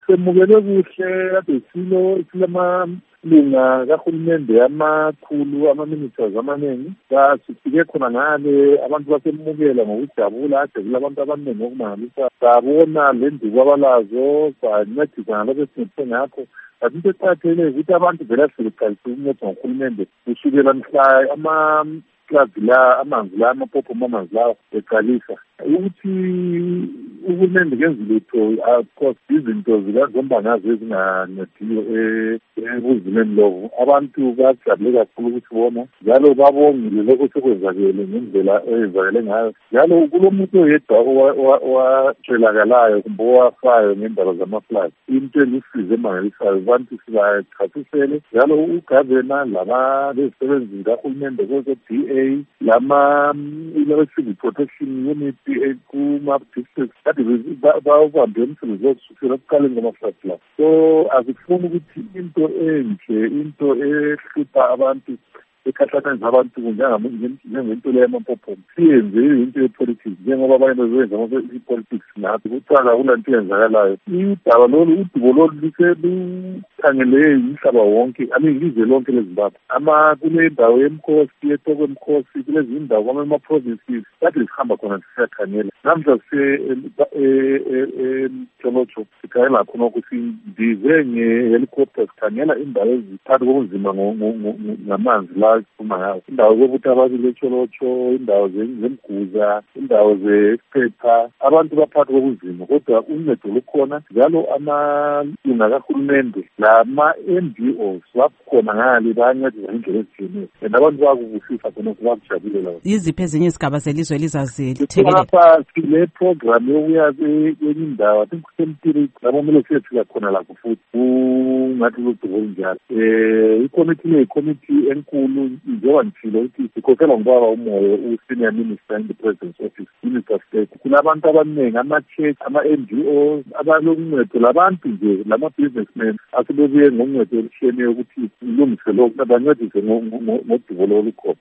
semukele kuhle ade silamalunga kahulumende amakhulu ama-ministers amaningi sifike khona ngale abantu basemukela ngokujabula ajabula abantu abaningi okumangalisa sabona le nduku abalazo sancedisa ngalokho esingethe ngakho kanti into eqakathekile ukuthi abantu vele asiqalise ukuncedwa nguhulumende kusukela mhla amanzi la amapopho amanzi lawo eqalisa ukuthi uhulumende kenzi lutho of course izinto zikazombanazo ezingancediyo ekuzimeni lobo abantu bajabule kakhulu ukuthi bona njalo babongile lokho sekwenzakele ngendlela eyenzakele ngayo njalo kulomuntu oyedwa owathelakalayo kumbe owafayo ngendaba zamafloods into elusizo emangalisayo abantu sibachasisele njalo ugavana lezisebenzi zikahulumende kwezo-DA civil protection unit kuma-districts kade bawubambe umsebenzi wokusukela ekuqaleni kwama-floods la so azifuni ukuthi into enhle into ehlupha abantu ekhathakanisa abantu njengento leyo yamapopho siyenze into yepolitics njengoba abanye bezenza i-politics nathi kucala kulanto eyenzakalayo udubo lolu lukhangele umhlaba wonke ilizwe lonke leZimbabwe kule ndawo yemkhosi etokwemkhosi kulezi indawo kwama-provinces kade sihamba khona siyakhangela namhla eMtsholotsho sikhangela khonokho sindize nge-helicopter sikhangela indawo eziphakathi kobunzima ngamanzi la siphuma ngayo indawo zokuthi ababili eTsholotsho indawo zemguza indawo zephepha abantu baphakathi kobunzima kodwa uncedo lukhona njalo amalunga kahulumende lama-NGOs bakhona ngale bayancedisa indlela ezitshiyeneyo and abantu bayakubusisa khonokho bakujabulela. Yiziphi ezinye izigaba zelizwe lapha sile program yokuya kwenye indawo I think kusemtiri lapho kumele siyefika khona lakho futhi kungathi ludubo olunjalo ikomiti enkulu njengoba ngitshilo ukuthi sikhokhelwa ngubaba umoyo u-senior minister in the president's office minister of state kulabantu abaningi ama-church ama-NGOs abaloncedo labantu nje lama-businessmen asebebuye ngoncedo olutshiyeneyo ukuthi ilungise lokhu bancedise ngodubo olukhona.